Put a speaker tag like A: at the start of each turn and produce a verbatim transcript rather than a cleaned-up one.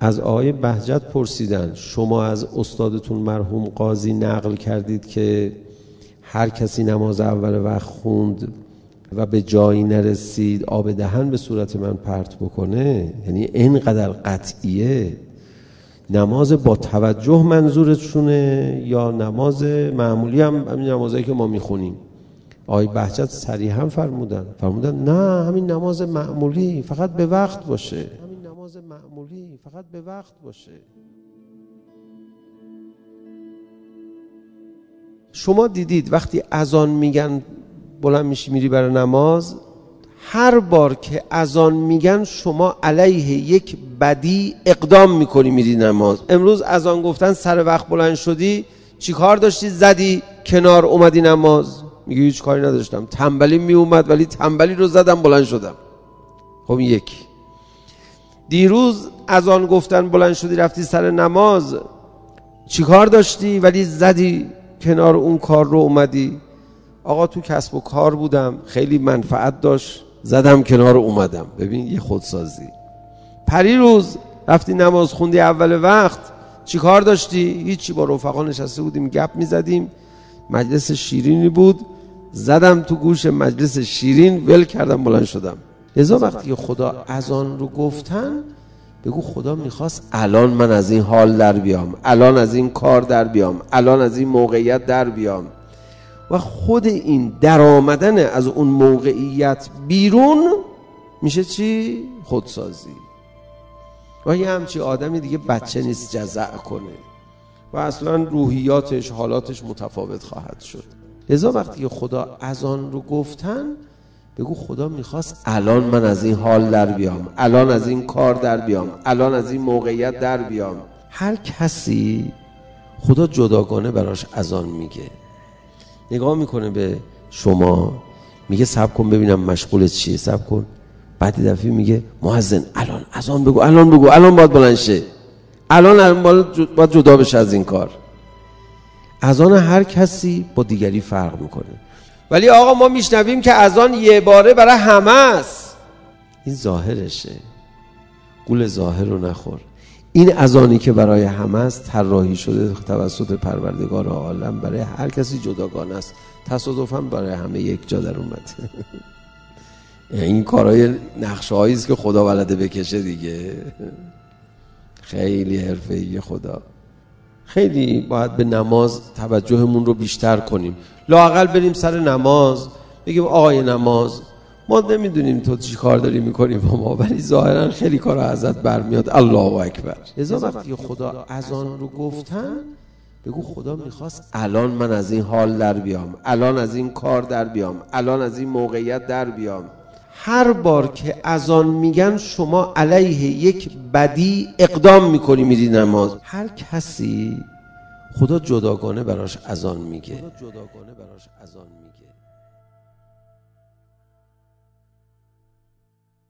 A: از آقای بهجت پرسیدن شما از استادتون مرحوم قاضی نقل کردید که هر کسی نماز اول وقت خوند و به جایی نرسید آب دهن به صورت من پرت بکنه، یعنی اینقدر قطعیه. نماز با توجه منظورتونه یا نماز معمولی هم همین نمازایی که ما میخونیم؟ آقای بهجت صریحا فرمودن فرمودن نه، همین نماز معمولی فقط به وقت باشه، همین نماز معمولی فقط به وقت باشه. شما دیدید وقتی اذان میگن بلند میشی میری برای نماز، هر بار که اذان میگن شما علیه یک بدی اقدام میکنی میری نماز. امروز اذان گفتن سر وقت بلند شدی، چی کار داشتی؟ زدی کنار اومدی نماز. میگه هیچ کاری نداشتم، تنبلی میومد ولی تنبلی رو زدم بلند شدم. خب یک. دیروز اذان گفتن بلند شدی رفتی سر نماز، چی کار داشتی؟ ولی زدی کنار اون کار رو اومدی. آقا تو کسب و کار بودم خیلی منفعت داشت زدم کنار اومدم. ببین یه خودسازی. پریروز رفتی نماز خوندی اول وقت، چی کار داشتی؟ هیچی، با رفقا نشسته بودیم گپ میزدیم، مجلس شیرینی بود، زدم تو گوش مجلس شیرین، ول کردم بلند شدم. لذا وقتی خدا اذان رو گفتن بگو خدا میخواست الان من از این حال در بیام، الان از این کار در بیام، الان از این موقعیت در بیام. و خود این در آمدن از اون موقعیت بیرون میشه چی؟ خودسازی. و یه همچی آدمی دیگه بچه نیست جزع کنه و اصلا روحیاتش حالاتش متفاوت خواهد شد. لذا وقتی خدا اذان رو گفتن بگو خدا میخواست الان من از این حال در بیام، الان از این کار در بیام، الان از این موقعیت در بیام. هر کسی خدا جداگانه براش اذان میگه، نگاه میکنه به شما میگه صبر کن ببینم مشغول چیه، صبر کن. بعد دفعه میگه مؤذن الان اذان بگو، الان بگو، الان باید بلند شه، الان باید جدا بشه از این کار. اذان هر کسی با دیگری فرق میکنه. ولی آقا ما میشنویم که اذان یه باره برای همه است. این ظاهرشه، گول ظاهر رو نخور. این اذانی که برای همه است طراحی شده توسط پروردگار عالم، برای هر کسی جداگانه است، تصادفاً برای همه یک جا در اومده. این کارهای نقشه هایی است که خدا بلده بکشه دیگه. خیلی حرفه‌ای خدا. خیلی باید به نماز توجهمون رو بیشتر کنیم. لااقل بریم سر نماز بگیم آقای نماز ما نمیدونیم تو چی کار داری میکنی با ما، ولی ظاهرا خیلی کار ازت برمیاد، الله اکبر. لذا وقتی خدا اذان رو گفتن بگو خدا میخواست الان من از این حال در بیام، الان از این کار در بیام، الان از این موقعیت در بیام. هر بار که اذان میگن شما علیه یک بدی اقدام میکنی میری نماز. هر کسی خدا جداگانه براش اذان میگه.